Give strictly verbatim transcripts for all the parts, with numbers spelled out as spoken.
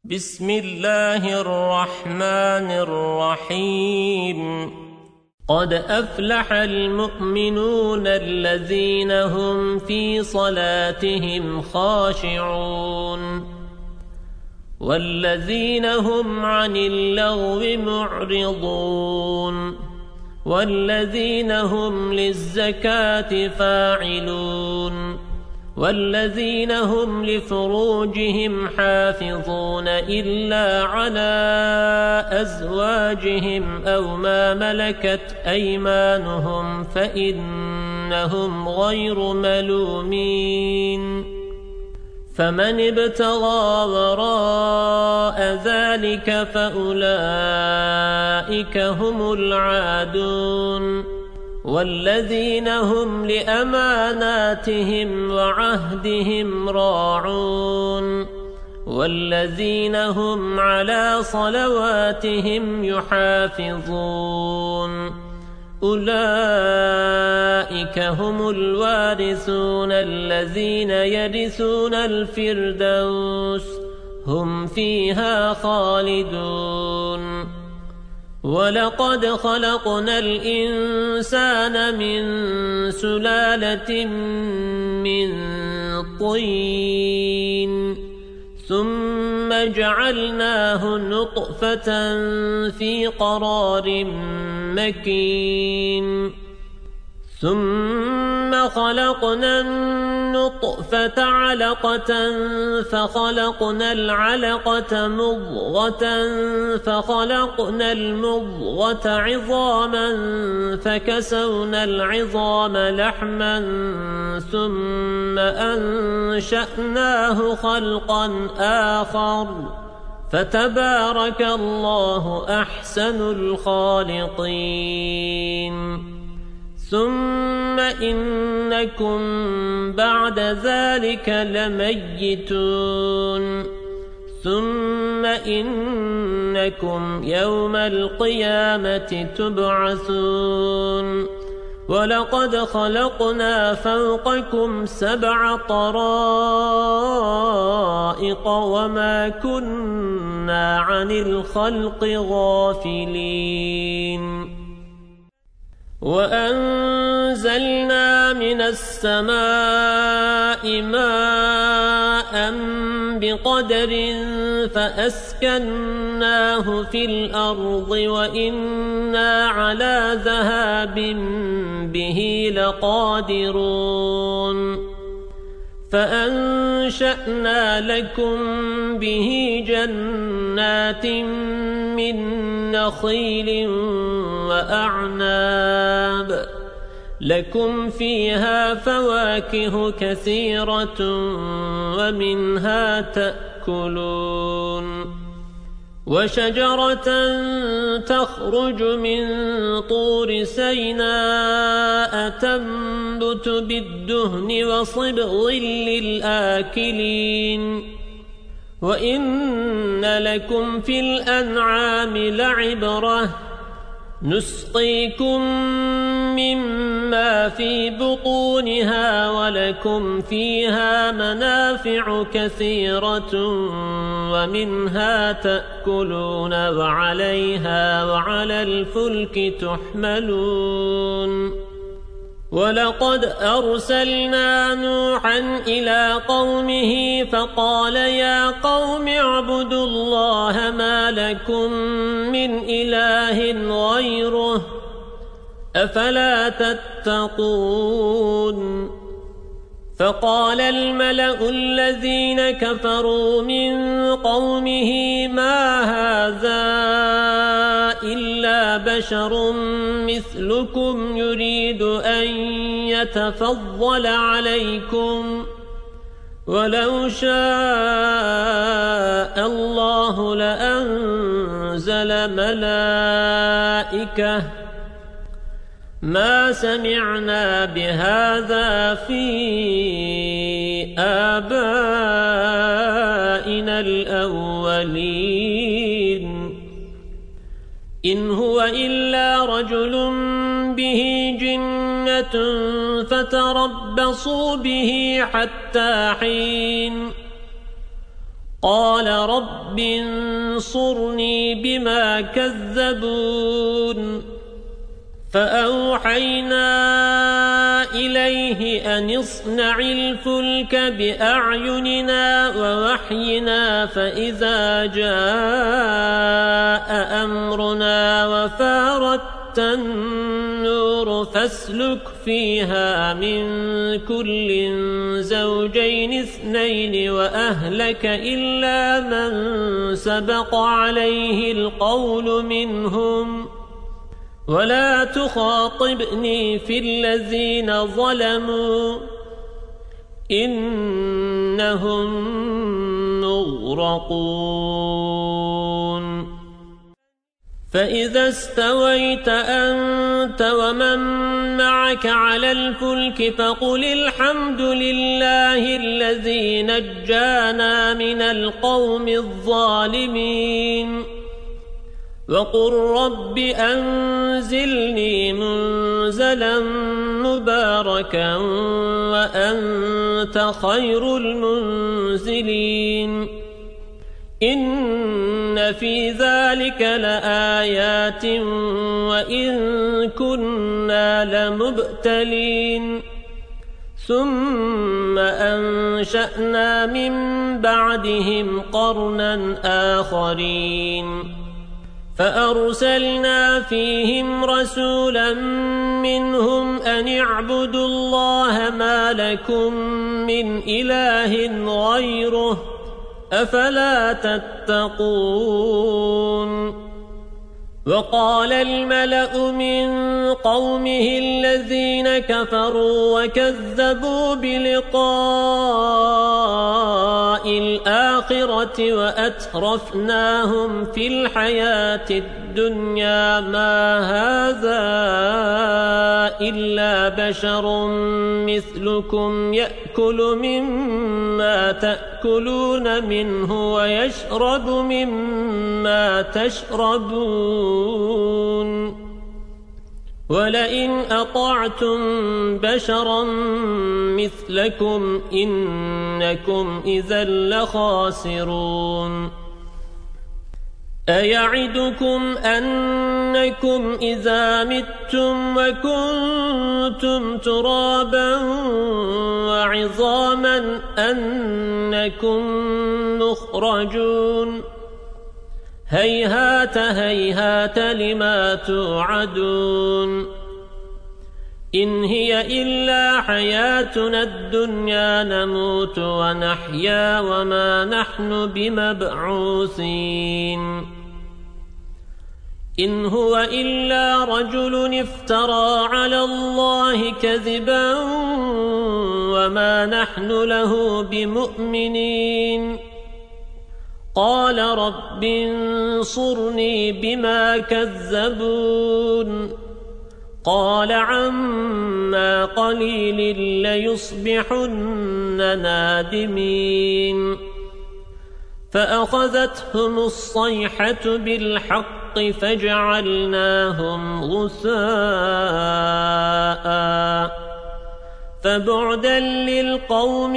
بسم الله الرحمن الرحيم قد أفلح المؤمنون الذين هم في صلاتهم خاشعون والذين هم عن اللغو معرضون والذين هم للزكاة فاعلون والذين هم لفروجهم حافظون إلا على أزواجهم أو ما ملكت أيمانهم فإنهم غير ملومين فمن ابتغى وراء ذلك فأولئك هم العادون والذين هم لأماناتهم وعهدهم راعون والذين هم على صلواتهم يحافظون أولئك هم الوارثون الذين يرثون الفردوس هم فيها خالدون ولقد خلقنا الإنسان من سلالة من طين ثم جعلناه نطفة في قرار مكين ثم خلقنا النطفة علقة فخلقنا العلقة مضغة فخلقنا المضغة عظاما فكسونا العظام لحما ثم أنشأناه خلقا آخر فتبارك الله أحسن الخالقين ثم إنكم بعد ذلك لميتون ثم إنكم يوم القيامة تبعثون ولقد خلقنا فوقكم سبع طرائق وما كنا عن الخلق غافلين وأنزلنا من السماء ماء بقدر فأسكناه في الأرض وإنا على ذهاب به لقادرون فأنشأنا لكم به جنات من نخيل وأعناب لكم فيها فواكه كثيرة ومنها تأكلون وشجرة تخرج من طور سيناء تنبت بالدهن وصبغ للآكلين وإن لكم في الأنعام لعبرة نسقيكم مما في بطونها ولكم فيها منافع كثيرة ومنها تأكلون وعليها وعلى الفلك تحملون ولقد أرسلنا نوحا إلى قومه فقال يا قوم اعبدوا الله ما لكم من إله غيره أفلا تتقون فقال الملأ الذين كفروا من قومه ما هذا إلا بشر مثلكم يريد أن يتفضل عليكم ولو شاء الله لأنزل ملائكة ما سمعنا بهذا في آبائنا الأولين إن هو إلا رجل به جنة فتربصوا به حتى حين قال رب انصرني بما كذبون فأوحينا إليه أن اصنع الفلك بأعيننا ووحينا فإذا جاء أمرنا وفارت النور فاسلك فيها من كل زوجين اثنين وأهلك إلا من سبق عليه القول منهم ولا تخاطبني في الذين ظلموا إنهم مغرقون فإذا استويت أنت ومن معك على الفلك فقل الحمد لله الذي نجانا من القوم الظالمين وقل رب أنزلني منزلا مباركا وأنت خير المنزلين إن في ذلك لآيات وإن كنا لمبتلين ثم أنشأنا من بعدهم قرنا آخرين فأرسلنا فيهم رسولا منهم أن اعبدوا الله ما لكم من إله غيره أفلا تتقون وقال الملأ من قومه الذين كفروا وكذبوا بلقاء الآخرة وأترفناهم في الحياة الدنيا ما هذا إلا بشر مثلكم يأكل مما تأكلون منه ويشرب مما تشربون ولئن أطعتم بشرا مثلكم إنكم إذا لخاسرون أيعدكم أنكم إذا متم وكنتم ترابا وعظاما أنكم مخرجون هيهات هيهات لما توعدون إن هي إلا حياتنا الدنيا نموت ونحيا وما نحن بمبعوثين إن هو إلا رجل افترى على الله كذبا وما نحن له بمؤمنين قال رب انصرني بما كذبون قال عما قليل ليصبحن نادمين فأخذتهم الصيحة بالحق فجعلناهم غثاء فبعدا للقوم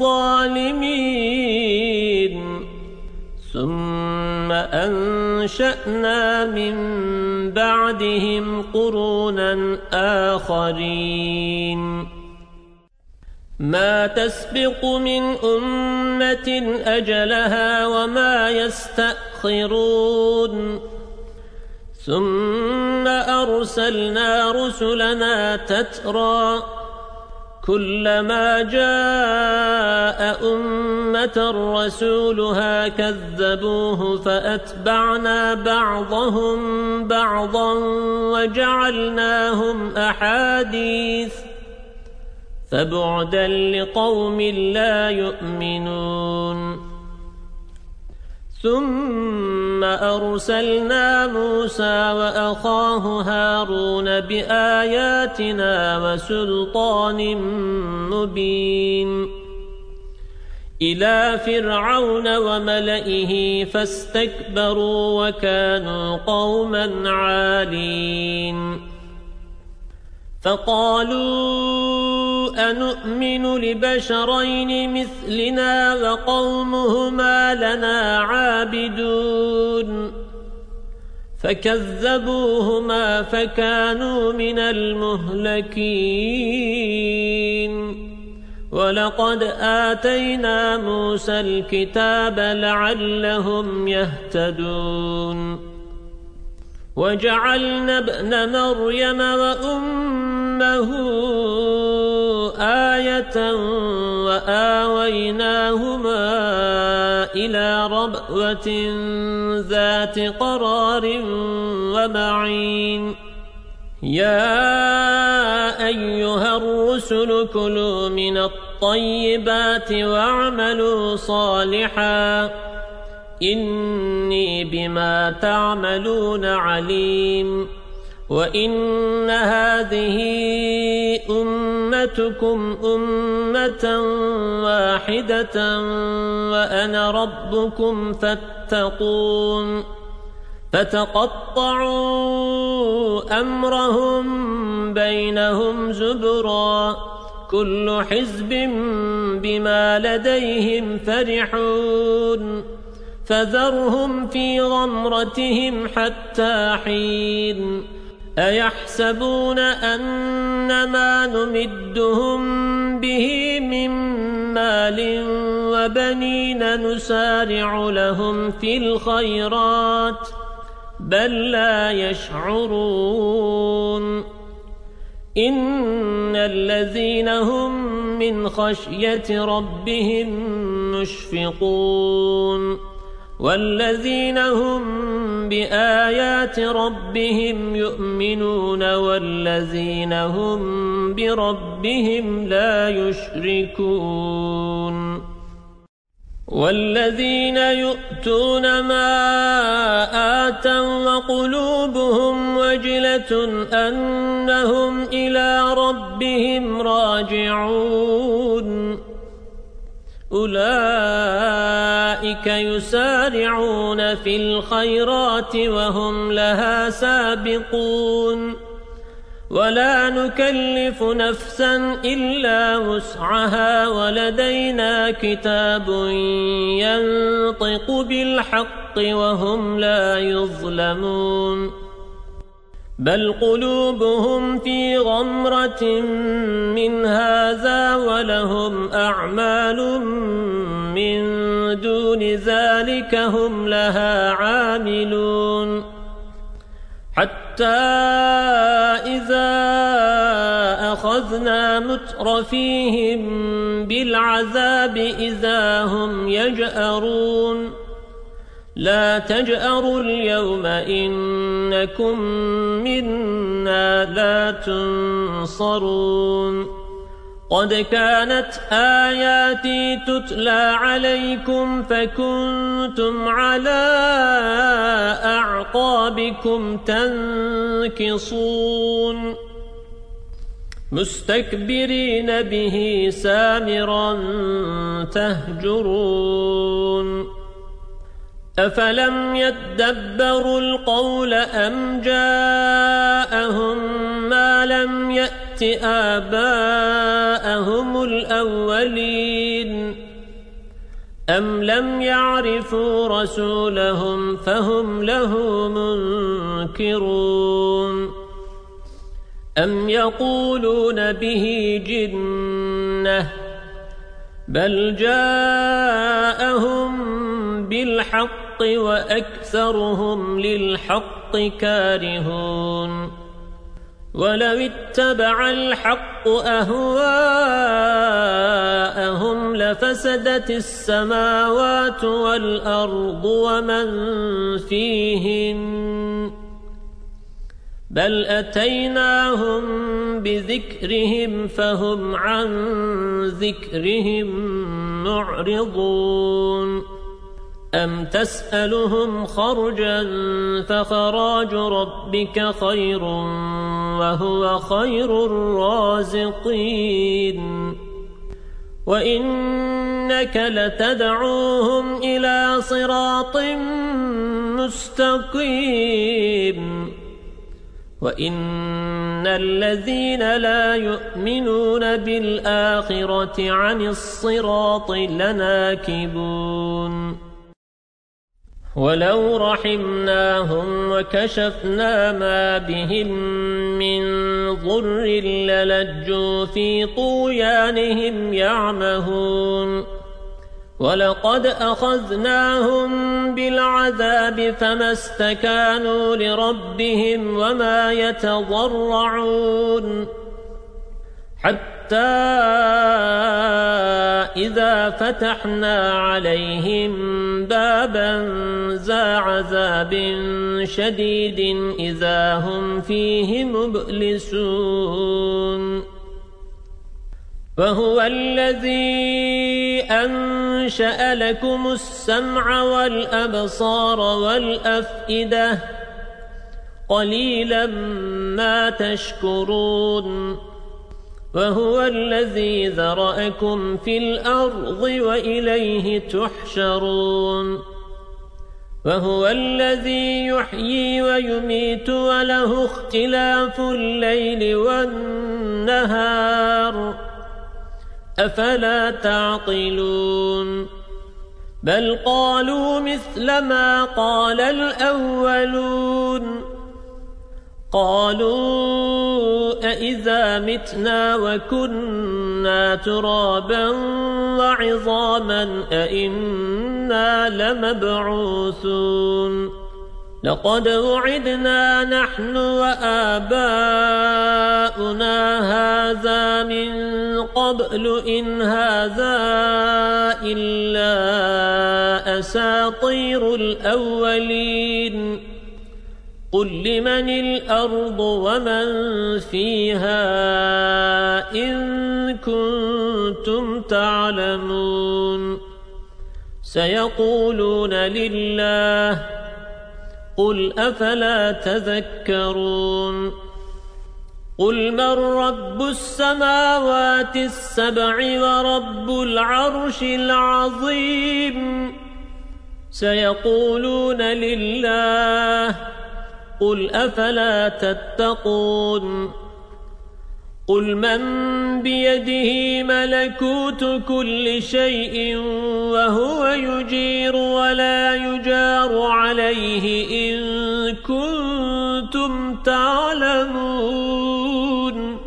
الظالمين ثم أنشأنا من بعدهم قرونا آخرين ما تسبق من أمة أجلها وما يستأخرون ثم أرسلنا رسلنا تترى كلما جاء أمة رسولها كذبوه فأتبعنا بعضهم بعضا وجعلناهم أحاديث فبعدا لقوم لا يؤمنون ثم أرسلنا موسى وأخاه هارون بآياتنا وسلطان مبين إلى فرعون وملئه فاستكبروا وكانوا قوما عالين فقالوا أنؤمن لبشرين مثلنا وقومهما لنا عابدون فكذبوهما فكانوا من المهلكين ولقد آتينا موسى الكتاب لعلهم يهتدون وجعلنا ابن مريم وأمه آية وآويناهما إلى ربوة ذات قرار ومعين يا أيها الرسل كلوا من الطيبات واعملوا صالحا إني بما تعملون عليم وإن هذه أمتكم أمة واحدة وأنا ربكم فاتقون فتقطعوا أمرهم بينهم زبرا كل حزب بما لديهم فرحون فذرهم في غمرتهم حتى حين أيحسبون أنما نمدهم به من مال وبنين نسارع لهم في الخيرات بل لا يشعرون إن الذين هم من خشية ربهم مشفقون والذين هم بآيات ربهم يؤمنون والذين هم بربهم لا يشركون والذين يؤتون ما آتوا وقلوبهم وجلة أنهم إلى ربهم راجعون أولئك يسارعون في الخيرات وهم لها سابقون ولا نكلف نفسا إلا وسعها ولدينا كتاب ينطق بالحق وهم لا يظلمون بل قلوبهم في غمرة من هذا ولهم أعمال من دون ذلك هم لها عاملون حتى إذا أخذنا مترفيهم بالعذاب إذا هم يجأرون لا تجأروا اليوم إنكم منا لا تنصرون قد كانت آياتي تتلى عليكم فكنتم على أعقابكم تنكصون مستكبرين به سامرا تهجرون أفلم يدبروا القول أم جاءهم ما لم يأت آباءهم الأولين أم لم يعرفوا رسولهم فهم له منكرون أم يقولون به جنة بل جاءهم بالحق وأكثرهم للحق كارهون ولو اتبع الحق أهواءهم لفسدت السماوات والأرض ومن فيهن بل أتيناهم بذكرهم فهم عن ذكرهم معرضون أم تسألهم خرجا فخراج ربك خير وهو خير الرازقين وإنك لتدعوهم إلى صراط مستقيم وَإِنَّ الَّذِينَ لَا يُؤْمِنُونَ بِالْآخِرَةِ عَنِ الصِّرَاطِ لَنَاكِبُونَ وَلَوْ رَحِمْنَاهُمْ وَكَشَفْنَا مَا بِهِمْ مِنْ ضُرٍّ لَلَجُّوا فِي طُغْيَانِهِمْ يَعْمَهُونَ وَلَقَدْ أَخَذْنَاهُمْ بِالْعَذَابِ فَمَا اسْتَكَانُوا لِرَبِّهِمْ وَمَا يَتَضَرَّعُونَ حَتَّى إِذَا فَتَحْنَا عَلَيْهِمْ بَابًا ذَا عَذَابٍ شَدِيدٍ إِذَا هُمْ فِيهِ مُبْلِسُونَ وَهُوَ الَّذِي أَنشَأَ لَكُمُ السَّمْعَ وَالْأَبْصَارَ وَالْأَفْئِدَةَ قَلِيلًا مَا تَشْكُرُونَ وَهُوَ الَّذِي ذَرَأَكُمْ فِي الْأَرْضِ وَإِلَيْهِ تُحْشَرُونَ وَهُوَ الَّذِي يُحْيِي وَيُمِيتُ وَلَهُ اخْتِلَافُ اللَّيْلِ وَالنَّهَارِ أَفَلَا تَعْقِلُونَ بَلْ قَالُوا مِثْلَ مَا قَالَ الْأَوَّلُونَ قَالُوا أَإِذَا مِتْنَا وَكُنَّا تُرَابًا وَعِظَامًا أَإِنَّا لَمَبْعُوثُونَ لَقَدْ وُعِدْنَا نَحْنُ وَآبَاؤُنَا هَذَا مِنْ قَبْلُ إِنْ هَذَا إِلَّا أَسَاطِيرُ الْأَوَّلِينَ قُلْ لِمَنِ الْأَرْضُ وَمَنْ فِيهَا إِن كُنتُمْ تَعْلَمُونَ سَيَقُولُونَ لِلَّهِ قُلْ أَفَلَا تَذَكَّرُونَ قُلْ مَنْ رَبُّ السَّمَاوَاتِ السَّبْعِ وَرَبُّ الْعَرْشِ الْعَظِيمِ سَيَقُولُونَ لِلَّهِ قُلْ أَفَلَا تَتَّقُونَ قُلْ مَنْ بِيَدِهِ مَلَكُوتُ كُلِّ شَيْءٍ وَهُوَ يُجِيرُ وَلَا يُجَارُ عَلَيْهِ إِن كُنتُمْ تَعْلَمُونَ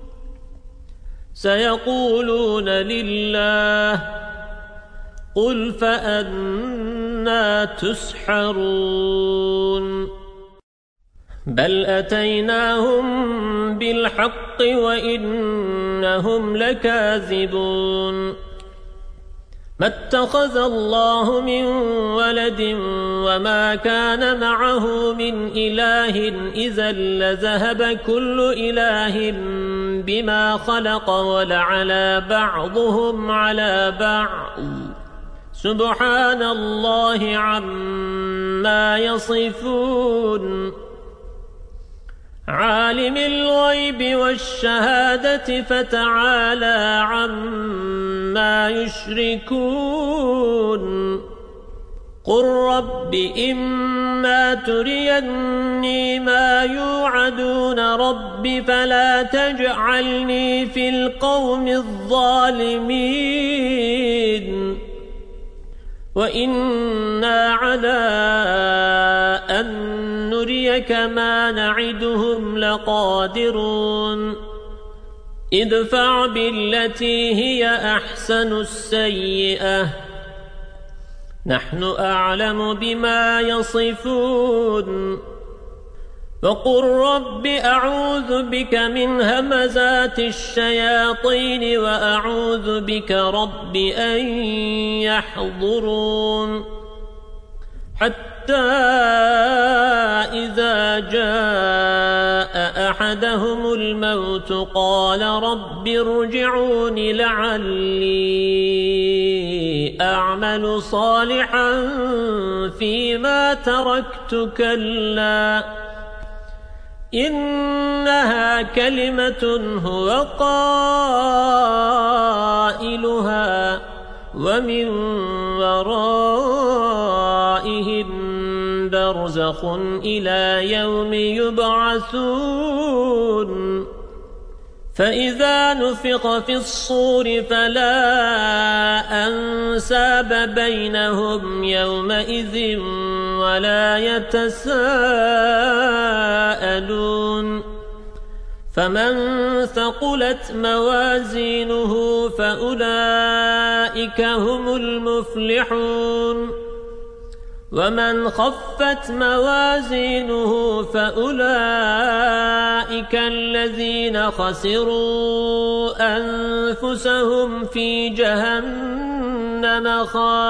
سَيَقُولُونَ لِلَّهِ قُلْ فَأَنَّى تُسْحَرُونَ بَلْ أَتَيْنَاهُمْ بِالْحَقِّ وَإِنَّهُمْ لَكَاذِبُونَ مَا اتَّخَذَ اللَّهُ مِنْ وَلَدٍ وَمَا كَانَ مَعَهُ مِنْ إِلَٰهٍ إِذًا لَذَهَبَ كُلُّ إِلَٰهٍ بِمَا خَلَقَ وَلَعَلَا بَعْضُهُمْ عَلَى بَعْضٍ سُبْحَانَ اللَّهِ عَمَّا يَصِفُونَ عالم الغيب والشهادة فتعالى عما يشركون قل رب إما تريني ما يوعدون رب فلا تجعلني في القوم الظالمين وإنا على أن نريك ما نعدهم لقادرون ادفع بالتي هي أحسن السيئة نحن أعلم بما يصفون وقل رب أعوذ بك من همزات الشياطين وأعوذ بك رب أن يحضرون حتى إذا جاء أحدهم الموت قال رب ارجعون لعلي أعمل صالحا فيما تركت كلا إنها كلمة هو قائلها ومن ورائهم برزخ إلى يوم يبعثون فإذا نفخ في الصور فلا أنساب بينهم يومئذ ولا يتساءلون فمن ثقلت موازينه فأولئك هم المفلحون ومن خفت موازينه فأولئك الذين خسروا أنفسهم في جهنم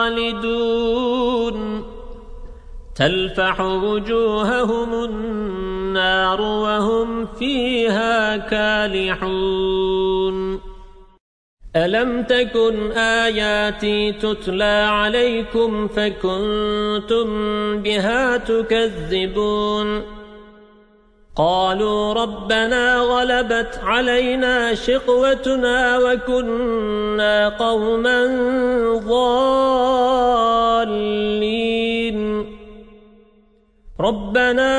خالدون تلفح وجوههم النار وهم فيها كالحون ألم تكن آياتي تتلى عليكم فكنتم بها تكذبون قالوا ربنا غلبت علينا شقوتنا وكنا قوما ضالين ربنا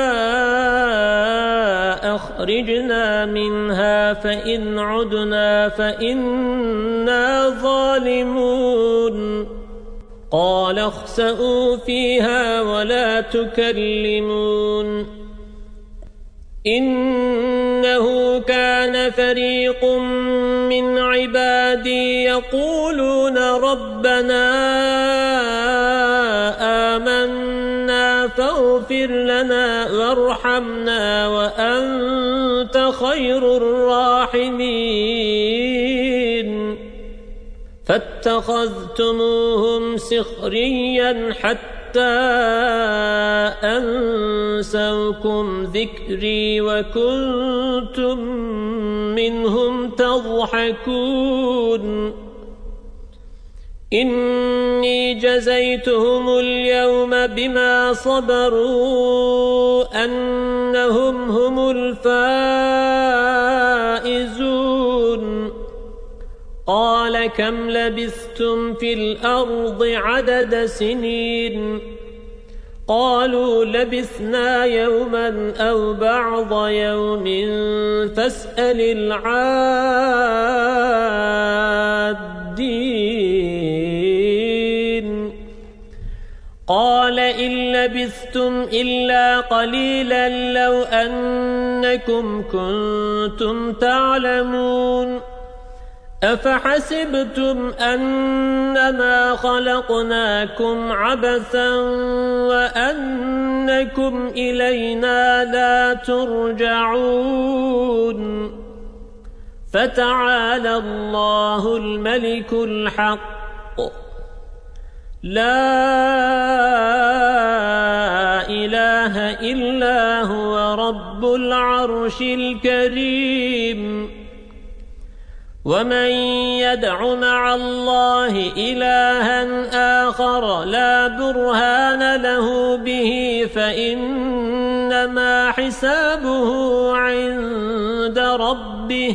أخرجنا منها فإن عدنا فإنا ظالمون قال اخسئوا فيها ولا تكلمون إنه كان فريق من عبادي يقولون ربنا آمنا فاغفر لنا وارحمنا وأنت خير الراحمين فاتخذتموهم سخريا حتى أنسوكم ذكري وكنتم منهم تضحكون إني جزيتهم اليوم بما صبروا أنهم هم الفائزون قال كم لبثتم في الأرض عدد سنين قالوا لبثنا يوما أو بعض يوم فاسأل العادين قال إن لبثتم إلا قليلا لو أنكم كنتم تعلمون أفحسبتم أنما خلقناكم عبثا وأنكم إلينا لا ترجعون فتعالى الله الملك الحق لا إله إلا هو رب العرش الكريم ومن يدع مع الله إلها آخر لا برهان له به فإنما حسابه عند ربه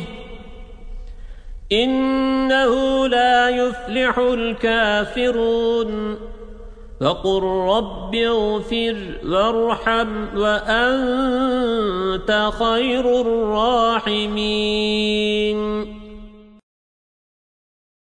إنه لا يفلح الكافرون وقل رب اغفر وارحم وأنت خير الراحمين